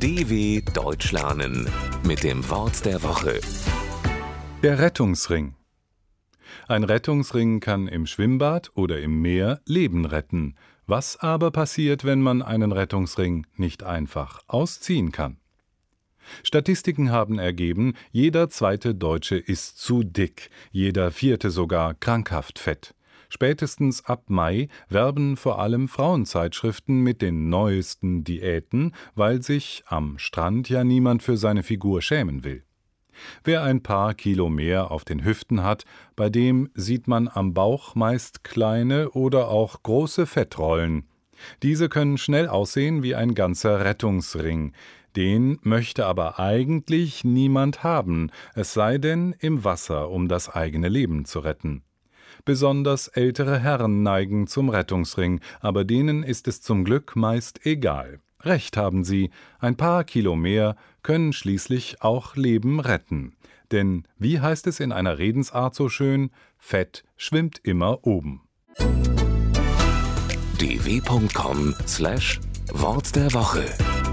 DW Deutsch lernen mit dem Wort der Woche. Der Rettungsring. Ein Rettungsring kann im Schwimmbad oder im Meer Leben retten. Was aber passiert, wenn man einen Rettungsring nicht einfach ausziehen kann? Statistiken haben ergeben, jeder zweite Deutsche ist zu dick, jeder vierte sogar krankhaft fett. Spätestens ab Mai werben vor allem Frauenzeitschriften mit den neuesten Diäten, weil sich am Strand ja niemand für seine Figur schämen will. Wer ein paar Kilo mehr auf den Hüften hat, bei dem sieht man am Bauch meist kleine oder auch große Fettrollen. Diese können schnell aussehen wie ein ganzer Rettungsring. Den möchte aber eigentlich niemand haben, es sei denn im Wasser, um das eigene Leben zu retten. Besonders ältere Herren neigen zum Rettungsring, aber denen ist es zum Glück meist egal. Recht haben sie, ein paar Kilo mehr können schließlich auch Leben retten. Denn, wie heißt es in einer Redensart so schön, Fett schwimmt immer oben. dw.com/Wort der Woche